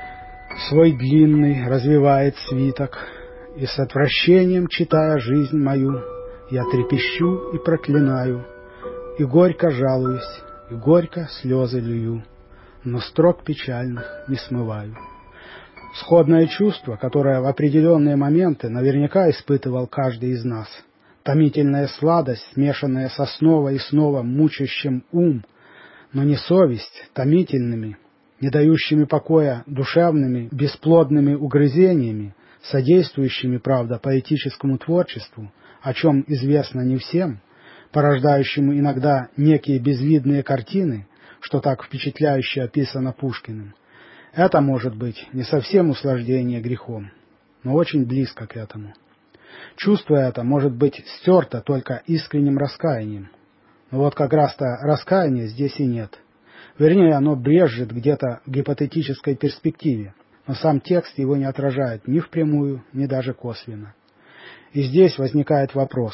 свой длинный развивает свиток, и с отвращением, читая жизнь мою, я трепещу и проклинаю, и горько жалуюсь, и горько слезы лью, но строк печальных не смываю». Сходное чувство, которое в определенные моменты наверняка испытывал каждый из нас. Томительная сладость, смешанная со снова и снова мучащим ум, но не совесть, томительными, не дающими покоя душевными, бесплодными угрызениями, содействующими, правда, поэтическому творчеству, о чем известно не всем, порождающему иногда некие безвидные картины, что так впечатляюще описано Пушкиным. Это может быть не совсем услаждение грехом, но очень близко к этому. Чувство это может быть стерто только искренним раскаянием. Но вот как раз-то раскаяния здесь и нет. Вернее, оно брежет где-то в гипотетической перспективе, но сам текст его не отражает ни впрямую, ни даже косвенно. И здесь возникает вопрос,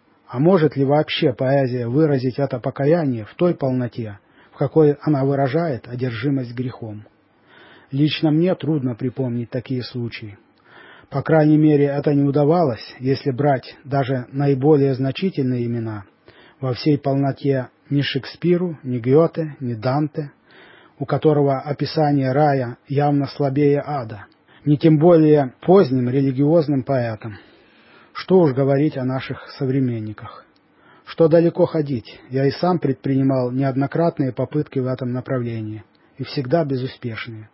а может ли вообще поэзия выразить это покаяние в той полноте, в какой она выражает одержимость грехом? Лично мне трудно припомнить такие случаи. По крайней мере, это не удавалось, если брать даже наиболее значительные имена, во всей полноте ни Шекспиру, ни Гёте, ни Данте, у которого описание рая явно слабее ада, ни тем более поздним религиозным поэтам. Что уж говорить о наших современниках. Что далеко ходить, я и сам предпринимал неоднократные попытки в этом направлении, и всегда безуспешные.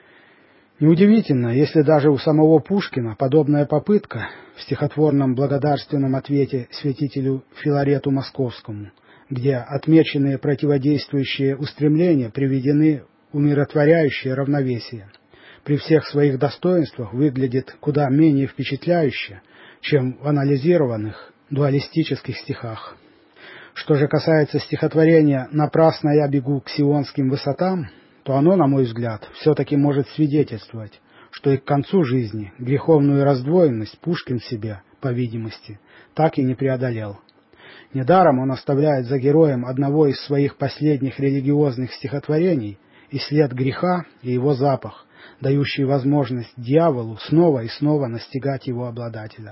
Неудивительно, если даже у самого Пушкина подобная попытка в стихотворном благодарственном ответе святителю Филарету Московскому, где отмеченные противодействующие устремления приведены в умиротворяющее равновесие, при всех своих достоинствах выглядит куда менее впечатляюще, чем в анализированных дуалистических стихах. Что же касается стихотворения «Напрасно я бегу к сионским высотам», то оно, на мой взгляд, все-таки может свидетельствовать, что и к концу жизни греховную раздвоенность Пушкин в себе, по видимости, так и не преодолел. Недаром он оставляет за героем одного из своих последних религиозных стихотворений и след греха и его запах, дающий возможность дьяволу снова и снова настигать его обладателя.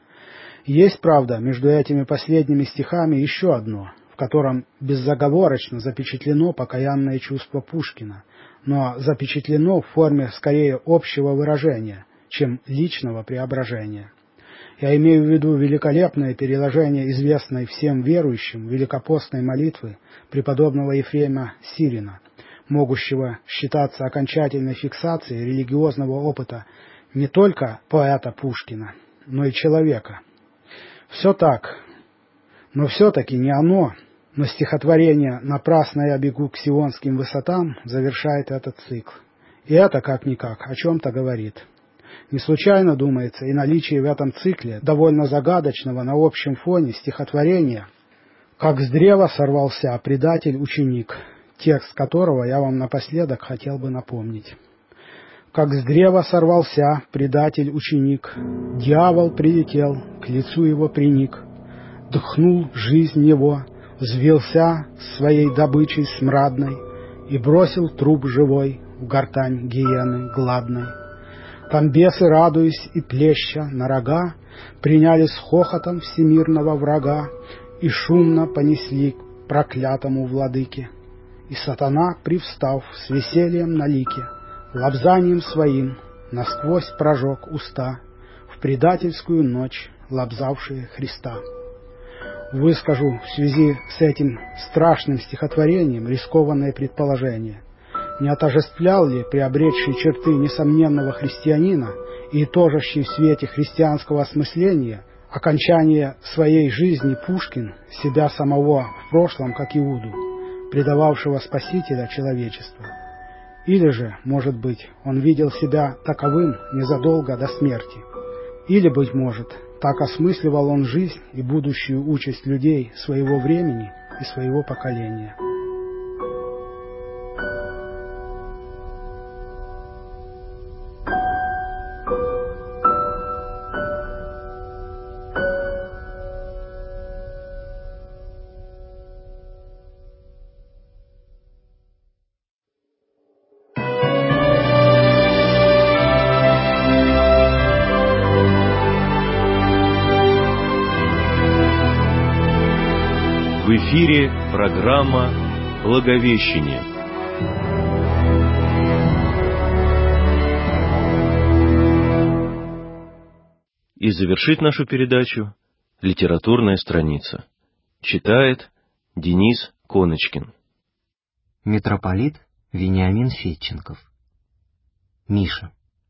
Есть, правда, между этими последними стихами еще одно, в котором безоговорочно запечатлено покаянное чувство Пушкина, но запечатлено в форме скорее общего выражения, чем личного преображения. Я имею в виду великолепное переложение известной всем верующим великопостной молитвы преподобного Ефрема Сирина, могущего считаться окончательной фиксацией религиозного опыта не только поэта Пушкина, но и человека. Все так, но все-таки не оно, но стихотворение «Напрасно я бегу к сионским высотам» завершает этот цикл. И это, как-никак, о чем-то говорит. Не случайно, думается, и наличие в этом цикле довольно загадочного на общем фоне стихотворения «Как с древа сорвался предатель-ученик», текст которого я вам напоследок хотел бы напомнить. «Как с древа сорвался предатель-ученик, дьявол прилетел, к лицу его приник, дыхнул жизнь его, взвился своей добычей смрадной и бросил труп живой в гортань гиены гладной. Там бесы, радуясь и плеща на рога, приняли с хохотом всемирного врага и шумно понесли к проклятому владыке. И сатана, привстав с весельем на лике, лобзанием своим насквозь прожег уста в предательскую ночь лобзавшие Христа». Выскажу в связи с этим страшным стихотворением рискованное предположение. не отождествлял ли приобретший черты несомненного христианина и тожащий в свете христианского осмысления окончание своей жизни Пушкин себя самого в прошлом, как Иуду, предававшего Спасителя человечества? Или же, может быть, он видел себя таковым незадолго до смерти? Или, быть может, так осмысливал он жизнь и будущую участь людей своего времени и своего поколения? В эфире программа «Благовещение». И завершит нашу передачу литературная страница. Читает Денис Коночкин. Митрополит Вениамин Федченков. Миша.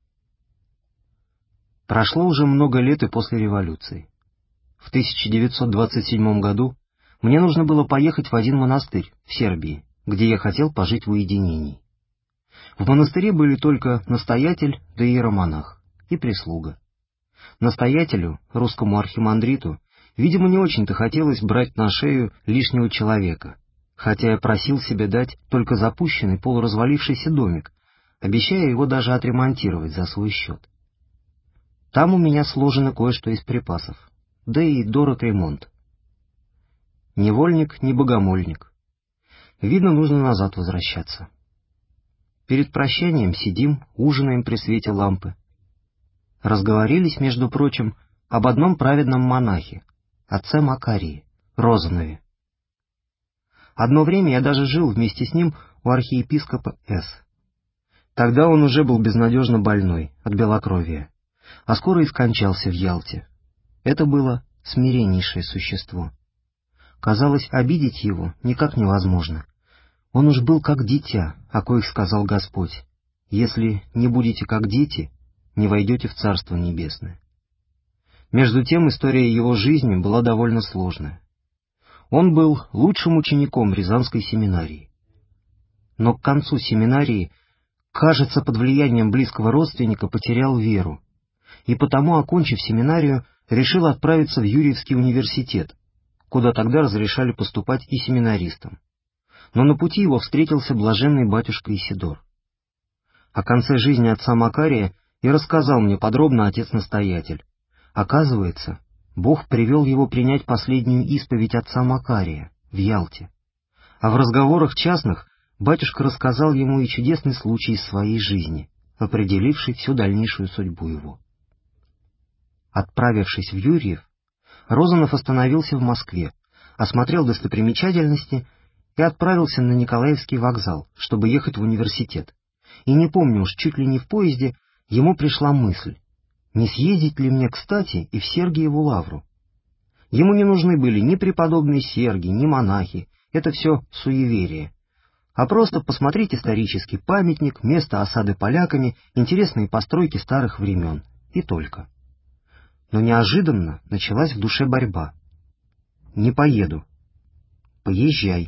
Прошло уже много лет и после революции. В 1927 году мне нужно было поехать в один монастырь в Сербии, где я хотел пожить в уединении. В монастыре были только настоятель да иеромонах и прислуга. Настоятелю, русскому архимандриту, видимо, не очень-то хотелось брать на шею лишнего человека, хотя я просил себе дать только запущенный полуразвалившийся домик, обещая его даже отремонтировать за свой счет. Там у меня сложено кое-что из припасов, да и дорог ремонт. Невольник, не богомольник. Видно, нужно назад возвращаться. Перед прощанием сидим, ужинаем при свете лампы. Разговорились, между прочим, об одном праведном монахе, отце Макарии, Розанове. Одно время я даже жил вместе с ним у архиепископа С. Тогда он уже был безнадежно больной от белокровия, а скоро и скончался в Ялте. Это было смиреннейшее существо. Казалось, обидеть его никак невозможно. Он уж был как дитя, о коих сказал Господь: «Если не будете как дети, не войдете в Царство Небесное». Между тем история его жизни была довольно сложная. Он был лучшим учеником Рязанской семинарии. Но к концу семинарии, кажется, под влиянием близкого родственника потерял веру, и потому, окончив семинарию, решил отправиться в Юрьевский университет, куда тогда разрешали поступать и семинаристам. Но на пути его встретился блаженный батюшка Исидор. О конце жизни отца Макария и рассказал мне подробно отец-настоятель. Оказывается, Бог привел его принять последнюю исповедь отца Макария в Ялте. А в разговорах частных батюшка рассказал ему и чудесный случай из своей жизни, определивший всю дальнейшую судьбу его. Отправившись в Юрьев, Розанов остановился в Москве, осмотрел достопримечательности и отправился на Николаевский вокзал, чтобы ехать в университет. И не помню уж, чуть ли не в поезде, ему пришла мысль: не съездить ли мне, кстати, и в Сергиеву лавру? Ему не нужны были ни преподобные Сергий, ни монахи, это все суеверие. А просто посмотреть исторический памятник, место осады поляками, интересные постройки старых времен. И только. Но неожиданно началась в душе борьба. Не поеду. Поезжай.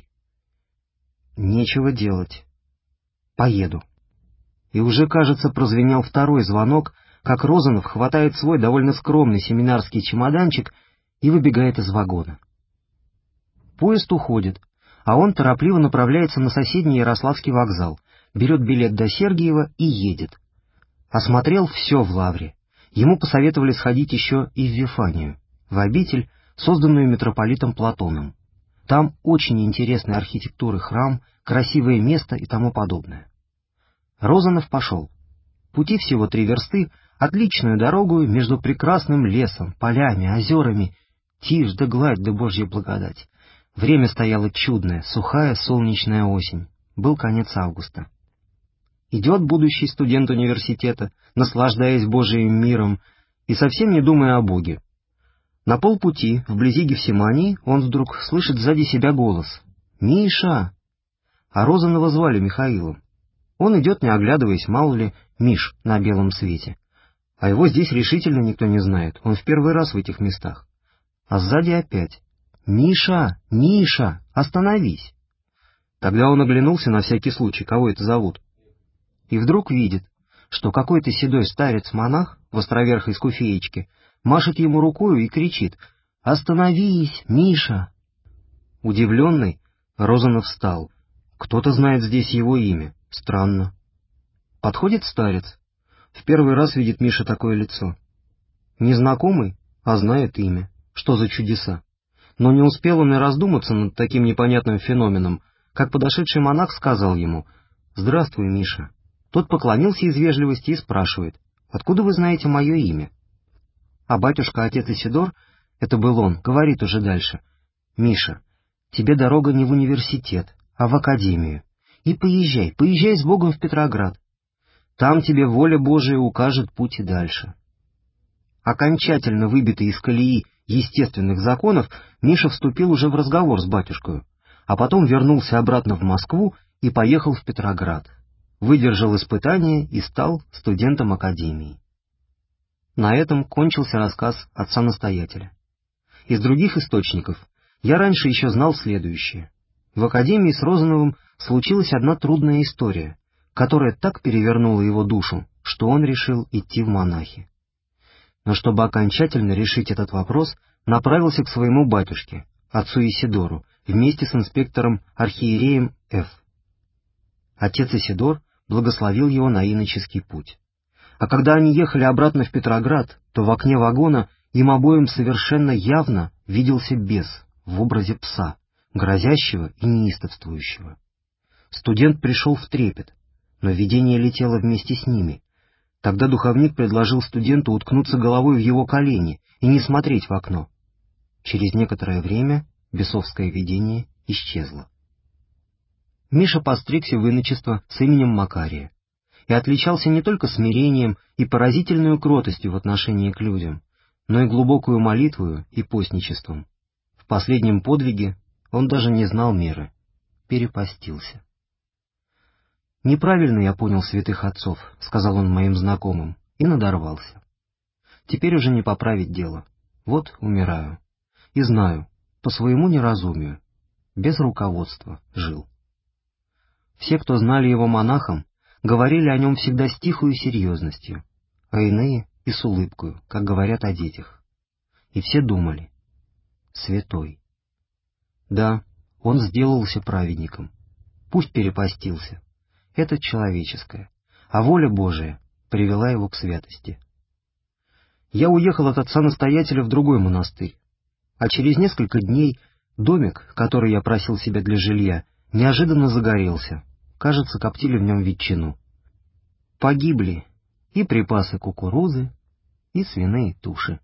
Нечего делать. Поеду. И уже, кажется, прозвенел второй звонок, как Розанов хватает свой довольно скромный семинарский чемоданчик и выбегает из вагона. Поезд уходит, а он торопливо направляется на соседний Ярославский вокзал, берет билет до Сергиева и едет. Осмотрел все в лавре. Ему посоветовали сходить еще и в Вифанию, в обитель, созданную митрополитом Платоном. Там очень интересная архитектура, храм, красивое место и тому подобное. Розанов пошел. Пути всего 3 версты, отличную дорогу между прекрасным лесом, полями, озерами. Тишь да гладь да Божья благодать. Время стояло чудное, сухая солнечная осень. Был конец августа. Идет будущий студент университета, наслаждаясь Божиим миром и совсем не думая о Боге. На полпути, вблизи Гефсимании, он вдруг слышит сзади себя голос: «Миша!» А Розанова звали Михаилом. Он идет, не оглядываясь, мало ли, Миш на белом свете. А его здесь решительно никто не знает, он в первый раз в этих местах. А сзади опять: «Миша! Миша! Остановись!» Тогда он оглянулся на всякий случай, кого это зовут. И вдруг видит, что какой-то седой старец-монах в островерхой скуфеечке машет ему рукою и кричит: «Остановись, Миша!» Удивленный, Розанов встал. Кто-то знает здесь его имя. Странно. Подходит старец. В первый раз видит Миша такое лицо. Незнакомый, а знает имя. Что за чудеса? Но не успел он и раздуматься над таким непонятным феноменом, как подошедший монах сказал ему: «Здравствуй, Миша». Тот поклонился из вежливости и спрашивает: «Откуда вы знаете мое имя?» А батюшка, отец Исидор, это был он, говорит уже дальше: «Миша, тебе дорога не в университет, а в академию. И поезжай с Богом в Петроград. Там тебе воля Божия укажет путь и дальше». Окончательно выбитый из колеи естественных законов, Миша вступил уже в разговор с батюшкой, а потом вернулся обратно в Москву и поехал в Петроград. Выдержал испытание и стал студентом академии. На этом кончился рассказ отца-настоятеля. Из других источников я раньше еще знал следующее. В академии с Розановым случилась одна трудная история, которая так перевернула его душу, что он решил идти в монахи. Но чтобы окончательно решить этот вопрос, направился к своему батюшке, отцу Исидору, вместе с инспектором-архиереем Ф. Отец Исидор благословил его на иноческий путь. А когда они ехали обратно в Петроград, то в окне вагона им обоим совершенно явно виделся бес в образе пса, грозящего и неистовствующего. Студент пришел в трепет, но видение летело вместе с ними. Тогда духовник предложил студенту уткнуться головой в его колени и не смотреть в окно. Через некоторое время бесовское видение исчезло. Миша постригся в иночество с именем Макария и отличался не только смирением и поразительной кротостью в отношении к людям, но и глубокую молитвою и постничеством. В последнем подвиге он даже не знал меры, перепостился. «Неправильно я понял святых отцов», — сказал он моим знакомым, и надорвался. «Теперь уже не поправить дело. Вот умираю. И знаю, по своему неразумию, без руководства жил». Все, кто знали его монахом, говорили о нем всегда с тихою серьезностью, а иные и с улыбкою, как говорят о детях. И все думали: святой. Да, он сделался праведником, пусть перепостился. Это человеческое, а воля Божия привела его к святости. Я уехал от отца-настоятеля в другой монастырь, а через несколько дней домик, который я просил себе для жилья, неожиданно загорелся. Кажется, коптили в нем ветчину. Погибли и припасы кукурузы, и свиные туши.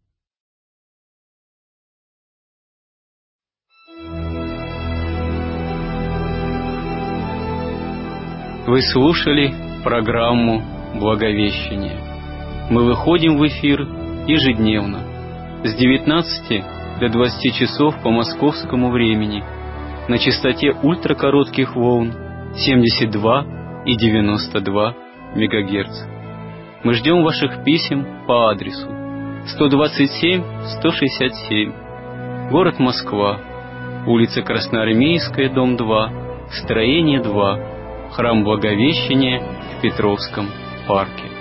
Вы слушали программу «Благовещение». Мы выходим в эфир ежедневно с 19 до 20 часов по московскому времени на частоте ультракоротких волн 72 и 92 МГц. Мы ждем ваших писем по адресу 127-167, город Москва, улица Красноармейская, дом 2, строение 2, храм Благовещения в Петровском парке.